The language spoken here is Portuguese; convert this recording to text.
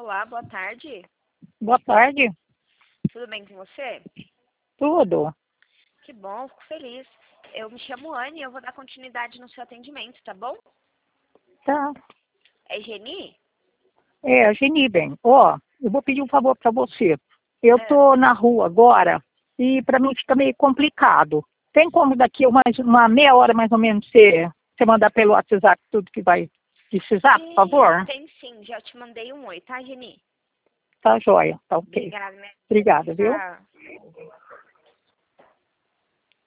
Olá, boa tarde. Boa tarde. Tudo bem com você? Tudo. Que bom, fico feliz. Eu me chamo Anne e eu vou dar continuidade no seu atendimento, tá bom? Tá. É Geni? É, Geni, bem. Ó, eu vou pedir um favor para você. Eu É. tô na rua agora e para mim fica meio complicado. Tem como daqui mais uma meia hora mais ou menos você mandar pelo WhatsApp tudo que vai precisar, por favor? Tem sim, já te mandei um oi, tá, Geni? Tá joia, tá ok. Obrigada, né? Obrigada, viu? Tchau.